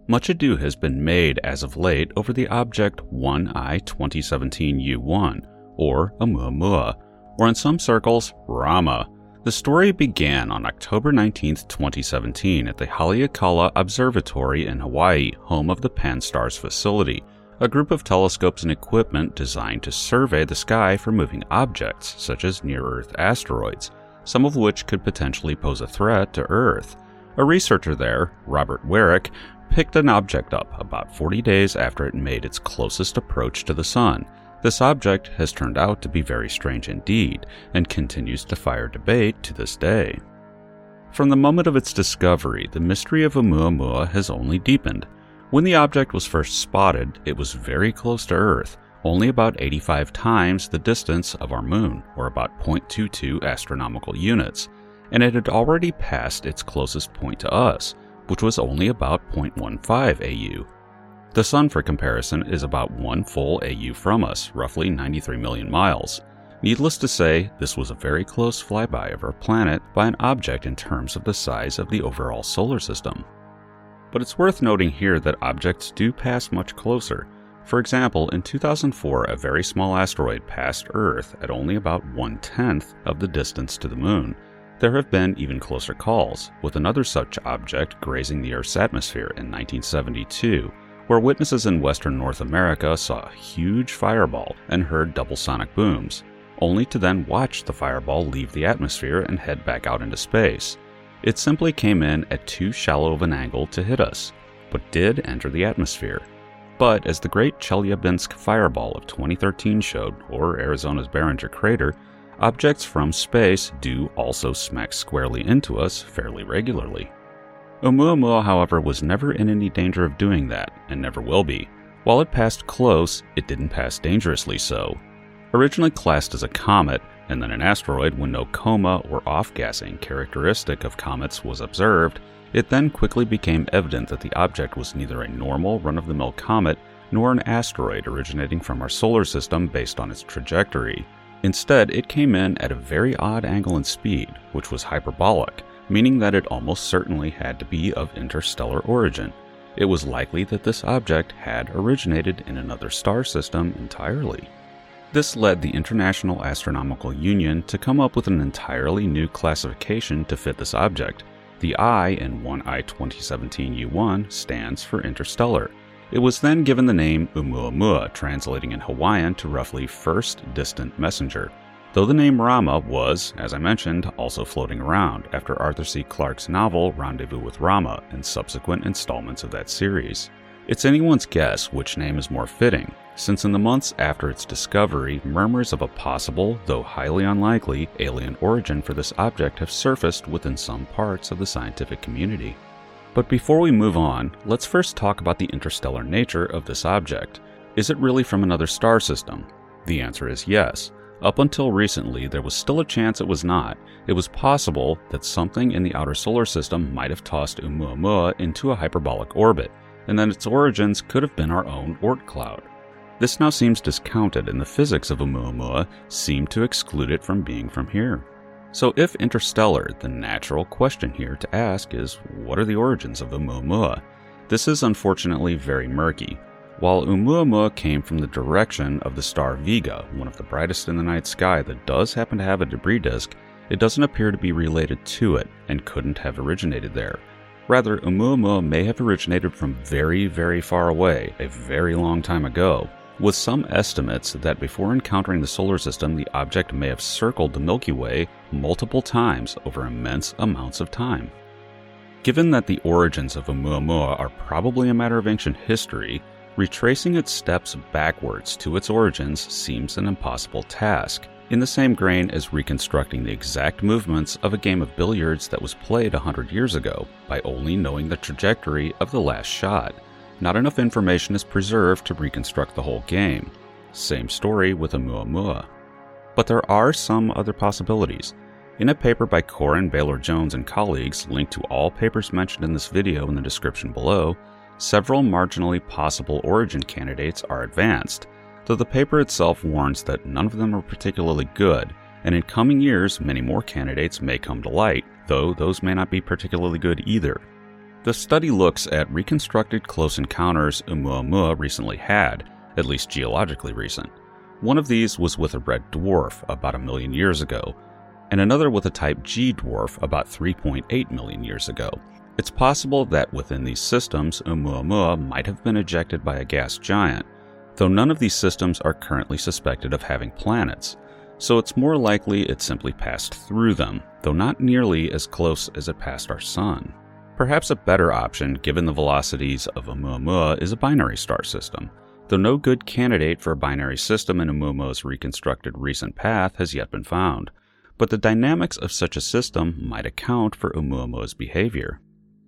Much ado has been made as of late over the object 1I 2017 U1, or Oumuamua, or in some circles, Rama. The story began on October 19, 2017 at the Haleakala Observatory in Hawaii, home of the Pan-STARRS facility, a group of telescopes and equipment designed to survey the sky for moving objects, such as near-Earth asteroids, some of which could potentially pose a threat to Earth. A researcher there, Robert Warwick, picked an object up about 40 days after it made its closest approach to the Sun. This object has turned out to be very strange indeed, and continues to fire debate to this day. From the moment of its discovery, the mystery of Oumuamua has only deepened. When the object was first spotted, it was very close to Earth, only about 85 times the distance of our Moon, or about 0.22 astronomical units, and it had already passed its closest point to us, which was only about 0.15 AU. The Sun, for comparison, is about 1 full AU from us, roughly 93 million miles. Needless to say, this was a very close flyby of our planet by an object in terms of the size of the overall solar system. But it's worth noting here that objects do pass much closer. For example, in 2004, a very small asteroid passed Earth at only about 1/10 of the distance to the Moon. There have been even closer calls, with another such object grazing the Earth's atmosphere in 1972, where witnesses in western North America saw a huge fireball and heard double sonic booms, only to then watch the fireball leave the atmosphere and head back out into space. It simply came in at too shallow of an angle to hit us, but did enter the atmosphere. But as the Great Chelyabinsk Fireball of 2013 showed, or Arizona's Barringer Crater, objects from space do also smack squarely into us fairly regularly. Oumuamua, however, was never in any danger of doing that, and never will be. While it passed close, it didn't pass dangerously so. Originally classed as a comet, and then an asteroid when no coma or off-gassing characteristic of comets was observed, it then quickly became evident that the object was neither a normal run-of-the-mill comet nor an asteroid originating from our solar system based on its trajectory. Instead, it came in at a very odd angle and speed, which was hyperbolic, meaning that it almost certainly had to be of interstellar origin. It was likely that this object had originated in another star system entirely. This led the International Astronomical Union to come up with an entirely new classification to fit this object. The I in 1I 2017 U1 stands for interstellar. It was then given the name Oumuamua, translating in Hawaiian to roughly first distant messenger, though the name Rama was, as I mentioned, also floating around after Arthur C. Clarke's novel Rendezvous with Rama and subsequent installments of that series. It's anyone's guess which name is more fitting, since in the months after its discovery, murmurs of a possible, though highly unlikely, alien origin for this object have surfaced within some parts of the scientific community. But before we move on, let's first talk about the interstellar nature of this object. Is it really from another star system? The answer is yes. Up until recently, there was still a chance it was not. It was possible that something in the outer solar system might have tossed Oumuamua into a hyperbolic orbit, and that its origins could have been our own Oort cloud. This now seems discounted, and the physics of Oumuamua seem to exclude it from being from here. So if interstellar, the natural question here to ask is, what are the origins of Oumuamua? This is unfortunately very murky. While Oumuamua came from the direction of the star Vega, one of the brightest in the night sky that does happen to have a debris disk, it doesn't appear to be related to it and couldn't have originated there. Rather, Oumuamua may have originated from very, very far away, a very long time ago, with some estimates that before encountering the solar system, the object may have circled the Milky Way multiple times over immense amounts of time. Given that the origins of Oumuamua are probably a matter of ancient history, retracing its steps backwards to its origins seems an impossible task, in the same grain as reconstructing the exact movements of a game of billiards that was played 100 years ago by only knowing the trajectory of the last shot. Not enough information is preserved to reconstruct the whole game. Same story with Oumuamua. But there are some other possibilities. In a paper by Corin Baylor-Jones and colleagues, linked to all papers mentioned in this video in the description below, several marginally possible origin candidates are advanced, though the paper itself warns that none of them are particularly good, and in coming years many more candidates may come to light, though those may not be particularly good either. The study looks at reconstructed close encounters Oumuamua recently had, at least geologically recent. One of these was with a red dwarf about 1 million years ago, and another with a type G dwarf about 3.8 million years ago. It's possible that within these systems, Oumuamua might have been ejected by a gas giant, though none of these systems are currently suspected of having planets, so it's more likely it simply passed through them, though not nearly as close as it passed our Sun. Perhaps a better option, given the velocities of Oumuamua, is a binary star system, though no good candidate for a binary system in Oumuamua's reconstructed recent path has yet been found, but the dynamics of such a system might account for Oumuamua's behavior.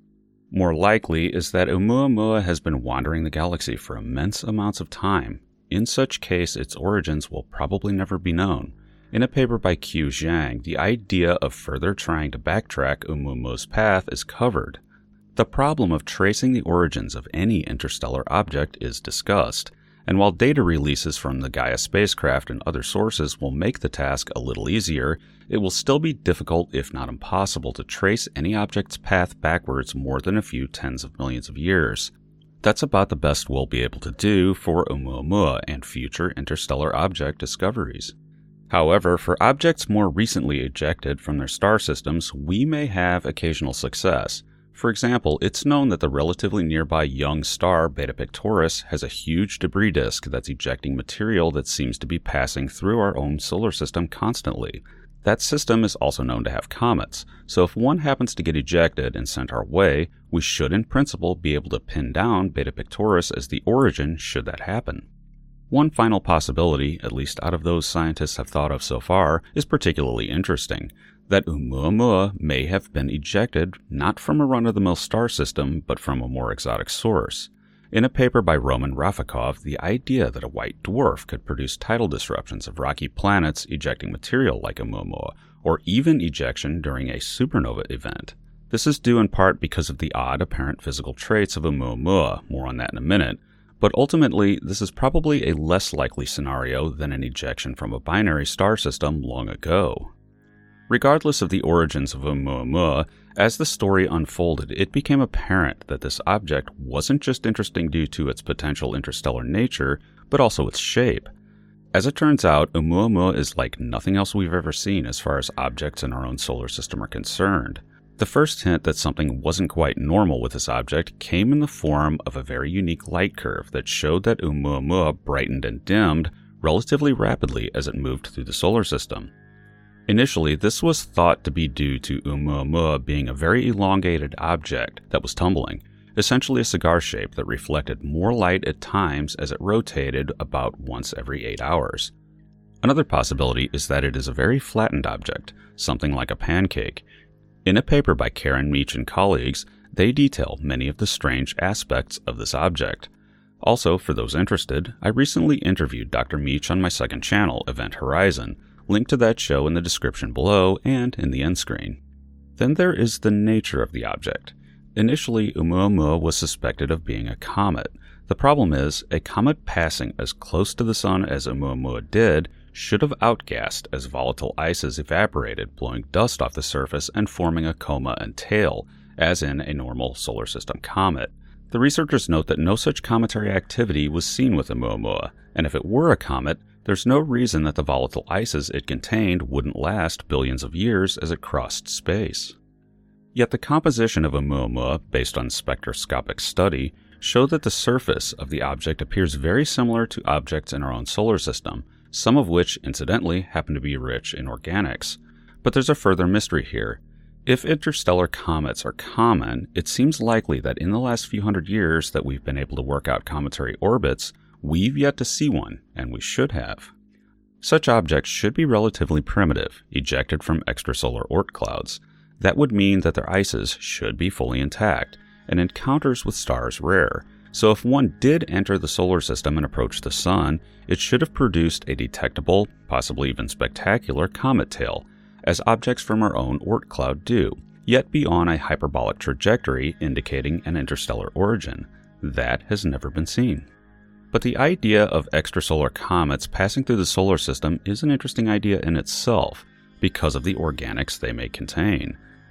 More likely is that Oumuamua has been wandering the galaxy for immense amounts of time. In such case, its origins will probably never be known. In a paper by Qiu Zhang, the idea of further trying to backtrack Oumuamua's path is covered. The problem of tracing the origins of any interstellar object is discussed, and while data releases from the Gaia spacecraft and other sources will make the task a little easier, it will still be difficult, if not impossible, to trace any object's path backwards more than a few tens of millions of years. That's about the best we'll be able to do for Oumuamua and future interstellar object discoveries. However, for objects more recently ejected from their star systems, we may have occasional success. For example, it's known that the relatively nearby young star Beta Pictoris has a huge debris disk that's ejecting material that seems to be passing through our own solar system constantly. That system is also known to have comets, so if one happens to get ejected and sent our way, we should in principle be able to pin down Beta Pictoris as the origin should that happen. One final possibility, at least out of those scientists have thought of so far, is particularly interesting, that Oumuamua may have been ejected not from a run-of-the-mill star system, but from a more exotic source. In a paper by Roman Rafikov, the idea that a white dwarf could produce tidal disruptions of rocky planets ejecting material like Oumuamua, or even ejection during a supernova event. This is due in part because of the odd apparent physical traits of Oumuamua, more on that in a minute, but ultimately this is probably a less likely scenario than an ejection from a binary star system long ago. Regardless of the origins of Oumuamua, as the story unfolded, it became apparent that this object wasn't just interesting due to its potential interstellar nature, but also its shape. As it turns out, Oumuamua is like nothing else we've ever seen as far as objects in our own solar system are concerned. The first hint that something wasn't quite normal with this object came in the form of a very unique light curve that showed that Oumuamua brightened and dimmed relatively rapidly as it moved through the solar system. Initially, this was thought to be due to Oumuamua being a very elongated object that was tumbling, essentially a cigar shape that reflected more light at times as it rotated about once every 8 hours. Another possibility is that it is a very flattened object, something like a pancake. In a paper by Karen Meach and colleagues, they detail many of the strange aspects of this object. Also, for those interested, I recently interviewed Dr. Meach on my second channel, Event Horizon. Link to that show in the description below and in the end screen. Then there is the nature of the object. Initially, Oumuamua was suspected of being a comet. The problem is, a comet passing as close to the Sun as Oumuamua did should have outgassed as volatile ices evaporated, blowing dust off the surface and forming a coma and tail, as in a normal solar system comet. The researchers note that no such cometary activity was seen with Oumuamua, and if it were a comet, there's no reason that the volatile ices it contained wouldn't last billions of years as it crossed space. Yet the composition of Oumuamua, based on spectroscopic study, showed that the surface of the object appears very similar to objects in our own solar system, some of which, incidentally, happen to be rich in organics. But there's a further mystery here. If interstellar comets are common, it seems likely that in the last few hundred years that we've been able to work out cometary orbits, we've yet to see one, and we should have. Such objects should be relatively primitive, ejected from extrasolar Oort clouds. That would mean that their ices should be fully intact, and encounters with stars rare. So if one did enter the solar system and approach the Sun, it should have produced a detectable, possibly even spectacular, comet tail, as objects from our own Oort cloud do, yet be on a hyperbolic trajectory indicating an interstellar origin. That has never been seen. But the idea of extrasolar comets passing through the solar system is an interesting idea in itself, because of the organics they may contain.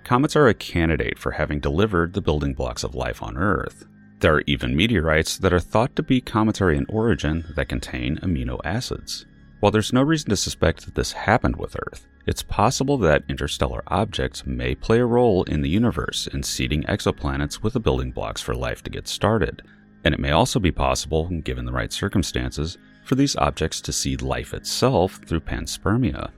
comets are a candidate for having delivered the building blocks of life on Earth. There are even meteorites that are thought to be cometary in origin that contain amino acids. While there's no reason to suspect that this happened with Earth, it's possible that interstellar objects may play a role in the universe in seeding exoplanets with the building blocks for life to get started. And it may also be possible, given the right circumstances, for these objects to seed life itself through panspermia.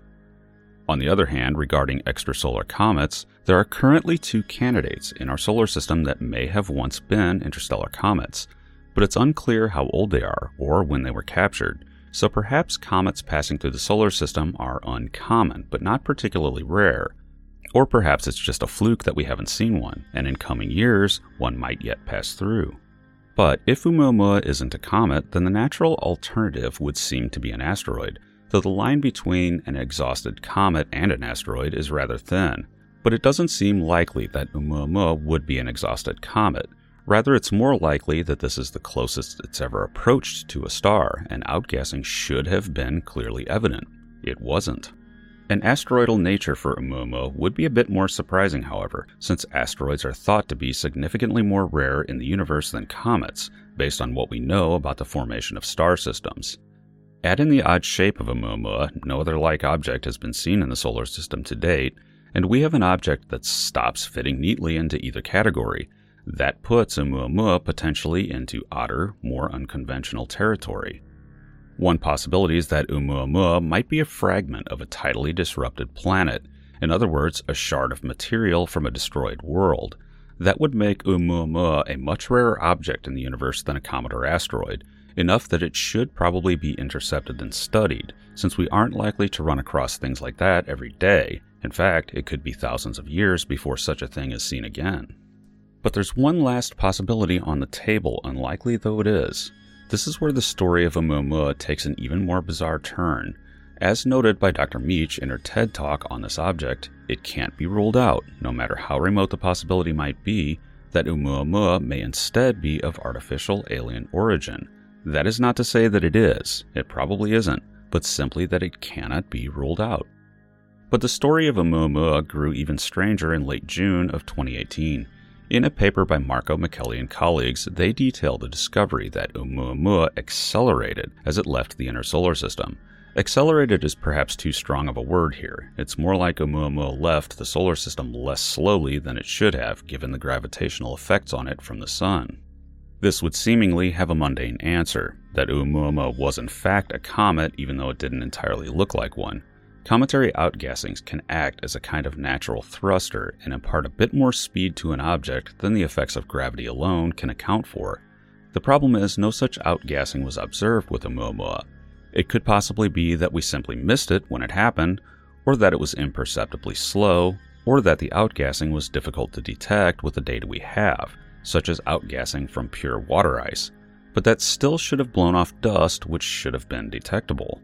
On the other hand, regarding extrasolar comets, there are currently 2 candidates in our solar system that may have once been interstellar comets, but it's unclear how old they are or when they were captured, so perhaps comets passing through the solar system are uncommon but not particularly rare. Or perhaps it's just a fluke that we haven't seen one, and in coming years, one might yet pass through. But if Oumuamua isn't a comet, then the natural alternative would seem to be an asteroid, though the line between an exhausted comet and an asteroid is rather thin. But it doesn't seem likely that Oumuamua would be an exhausted comet. Rather, it's more likely that this is the closest it's ever approached to a star, and outgassing should have been clearly evident. It wasn't. An asteroidal nature for Oumuamua would be a bit more surprising, however, since asteroids are thought to be significantly more rare in the universe than comets, based on what we know about the formation of star systems. Add in the odd shape of Oumuamua, no other like object has been seen in the solar system to date, and we have an object that stops fitting neatly into either category. That puts Oumuamua potentially into odder, more unconventional territory. One possibility is that Oumuamua might be a fragment of a tidally disrupted planet, in other words, a shard of material from a destroyed world. That would make Oumuamua a much rarer object in the universe than a comet or asteroid, enough that it should probably be intercepted and studied, since we aren't likely to run across things like that every day. In fact, it could be thousands of years before such a thing is seen again. But there's one last possibility on the table, unlikely though it is. This is where the story of Oumuamua takes an even more bizarre turn. As noted by Dr. Meach in her TED Talk on this object, it can't be ruled out, no matter how remote the possibility might be, that Oumuamua may instead be of artificial alien origin. That is not to say that it is, it probably isn't, but simply that it cannot be ruled out. But the story of Oumuamua grew even stranger in late June of 2018. In a paper by Marco Micheli and colleagues, they detail the discovery that Oumuamua accelerated as it left the inner solar system. Accelerated is perhaps too strong of a word here. It's more like Oumuamua left the solar system less slowly than it should have, given the gravitational effects on it from the sun. This would seemingly have a mundane answer, that Oumuamua was in fact a comet even though it didn't entirely look like one. Cometary outgassings can act as a kind of natural thruster and impart a bit more speed to an object than the effects of gravity alone can account for. The problem is no such outgassing was observed with Oumuamua. It could possibly be that we simply missed it when it happened, or that it was imperceptibly slow, or that the outgassing was difficult to detect with the data we have, such as outgassing from pure water ice, but that still should have blown off dust which should have been detectable.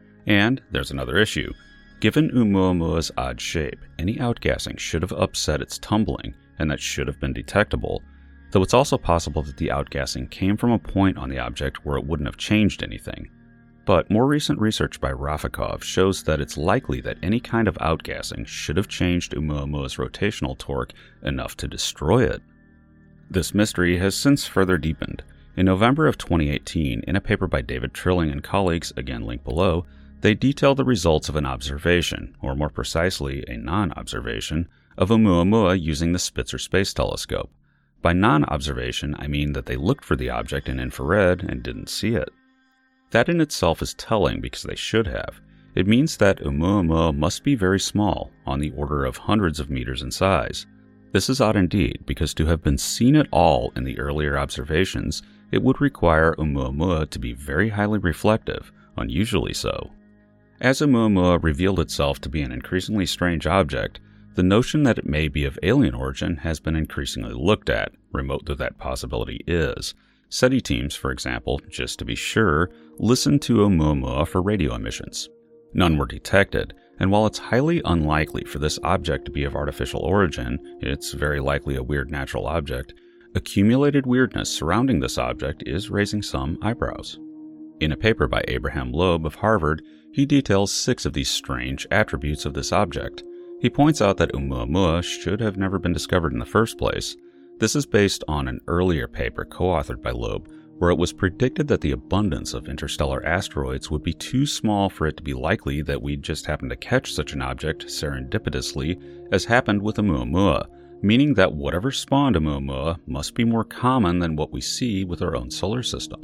And there's another issue. Given Oumuamua's odd shape, any outgassing should have upset its tumbling, and that should have been detectable, though it's also possible that the outgassing came from a point on the object where it wouldn't have changed anything. But more recent research by Rafikov shows that it's likely that any kind of outgassing should have changed Oumuamua's rotational torque enough to destroy it. This mystery has since further deepened. In November of 2018, in a paper by David Trilling and colleagues, again linked below, they detail the results of an observation, or more precisely, a non-observation, of Oumuamua using the Spitzer Space Telescope. By non-observation, I mean that they looked for the object in infrared and didn't see it. That in itself is telling because they should have. It means that Oumuamua must be very small, on the order of hundreds of meters in size. This is odd indeed, because to have been seen at all in the earlier observations, it would require Oumuamua to be very highly reflective, unusually so. As Oumuamua revealed itself to be an increasingly strange object, the notion that it may be of alien origin has been increasingly looked at, remote though that possibility is. SETI teams, for example, just to be sure, listened to Oumuamua for radio emissions. None were detected, and while it's highly unlikely for this object to be of artificial origin, it's very likely a weird natural object, accumulated weirdness surrounding this object is raising some eyebrows. In a paper by Abraham Loeb of Harvard, he details 6 of these strange attributes of this object. He points out that Oumuamua should have never been discovered in the first place. This is based on an earlier paper co-authored by Loeb, where it was predicted that the abundance of interstellar asteroids would be too small for it to be likely that we'd just happen to catch such an object serendipitously, as happened with Oumuamua, meaning that whatever spawned Oumuamua must be more common than what we see with our own solar system.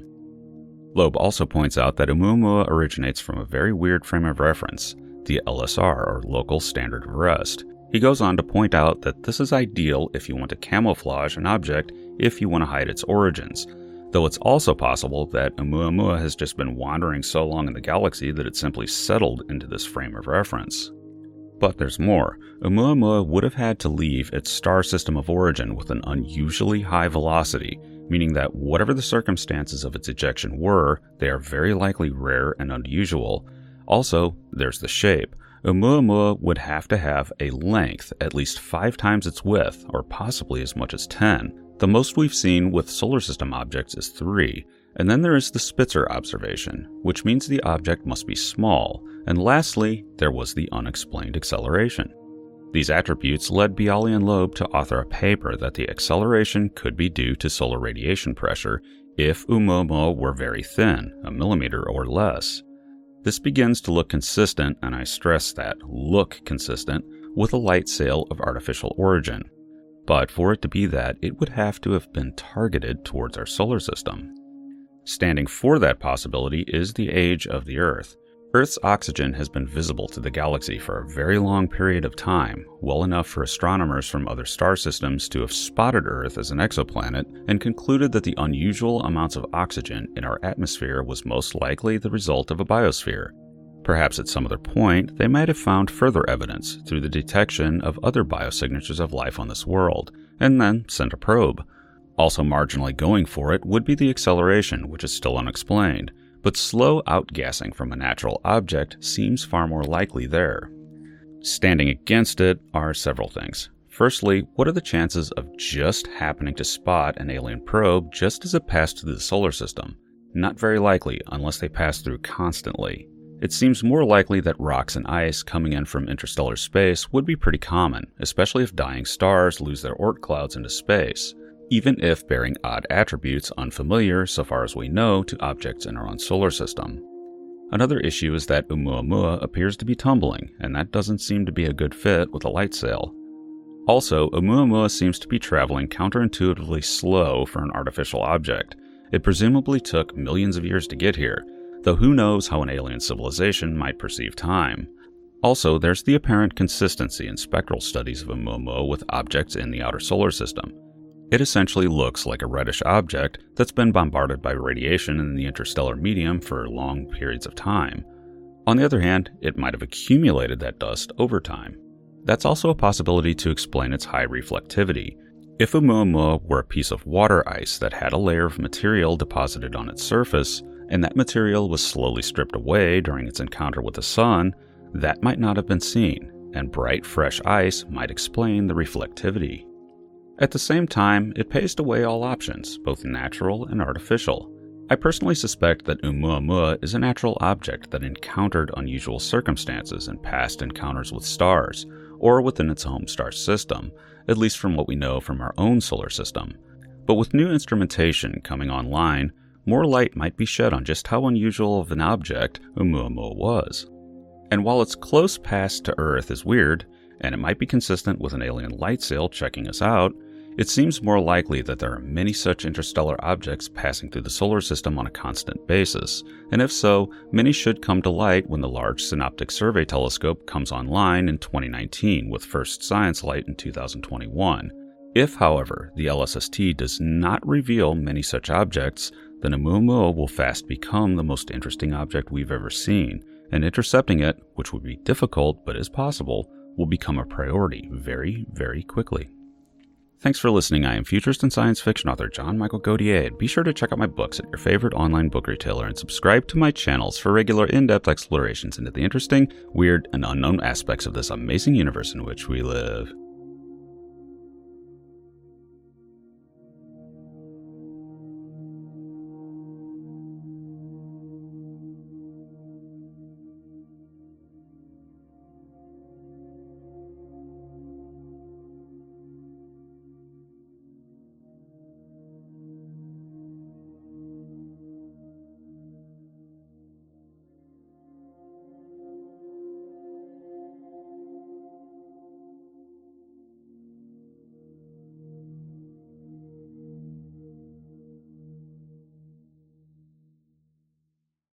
Loeb also points out that Oumuamua originates from a very weird frame of reference, the LSR, or Local Standard of Rest. He goes on to point out that this is ideal if you want to camouflage an object if you want to hide its origins, though it's also possible that Oumuamua has just been wandering so long in the galaxy that it simply settled into this frame of reference. But there's more. Oumuamua would have had to leave its star system of origin with an unusually high velocity, meaning that whatever the circumstances of its ejection were, they are very likely rare and unusual. Also, there's the shape. Oumuamua would have to have a length at least 5 times its width, or possibly as much as 10. The most we've seen with solar system objects is 3, and then there is the Spitzer observation, which means the object must be small, and lastly, there was the unexplained acceleration. These attributes led Bialy and Loeb to author a paper that the acceleration could be due to solar radiation pressure if Oumuamua were very thin, a millimeter or less. This begins to look consistent, and I stress that, look consistent, with a light sail of artificial origin. But for it to be that, it would have to have been targeted towards our solar system. Standing for that possibility is the age of the Earth. Earth's oxygen has been visible to the galaxy for a very long period of time, well enough for astronomers from other star systems to have spotted Earth as an exoplanet and concluded that the unusual amounts of oxygen in our atmosphere was most likely the result of a biosphere. Perhaps at some other point, they might have found further evidence through the detection of other biosignatures of life on this world, and then sent a probe. Also marginally going for it would be the acceleration, which is still unexplained, but slow outgassing from a natural object seems far more likely there. Standing against it are several things. Firstly, what are the chances of just happening to spot an alien probe just as it passed through the solar system? Not very likely unless they pass through constantly. It seems more likely that rocks and ice coming in from interstellar space would be pretty common, especially if dying stars lose their Oort clouds into space, even if bearing odd attributes unfamiliar, so far as we know, to objects in our own solar system. Another issue is that Oumuamua appears to be tumbling, and that doesn't seem to be a good fit with a light sail. Also, Oumuamua seems to be traveling counterintuitively slow for an artificial object. It presumably took millions of years to get here, though who knows how an alien civilization might perceive time. Also, there's the apparent consistency in spectral studies of Oumuamua with objects in the outer solar system. It essentially looks like a reddish object that's been bombarded by radiation in the interstellar medium for long periods of time. On the other hand, it might have accumulated that dust over time. That's also a possibility to explain its high reflectivity. If Oumuamua were a piece of water ice that had a layer of material deposited on its surface, and that material was slowly stripped away during its encounter with the sun, that might not have been seen, and bright, fresh ice might explain the reflectivity. At the same time, it pays to weigh all options, both natural and artificial. I personally suspect that Oumuamua is a natural object that encountered unusual circumstances in past encounters with stars, or within its home star system, at least from what we know from our own solar system. But with new instrumentation coming online, more light might be shed on just how unusual of an object Oumuamua was. And while its close pass to Earth is weird, and it might be consistent with an alien light sail checking us out, it seems more likely that there are many such interstellar objects passing through the solar system on a constant basis, and if so, many should come to light when the Large Synoptic Survey Telescope comes online in 2019 with first science light in 2021. If, however, the LSST does not reveal many such objects, then Oumuamua will fast become the most interesting object we've ever seen, and intercepting it, which would be difficult but is possible, will become a priority very, very quickly. Thanks for listening. I am futurist and science fiction author John Michael Godier, and be sure to check out my books at your favorite online book retailer and subscribe to my channels for regular in-depth explorations into the interesting, weird, and unknown aspects of this amazing universe in which we live.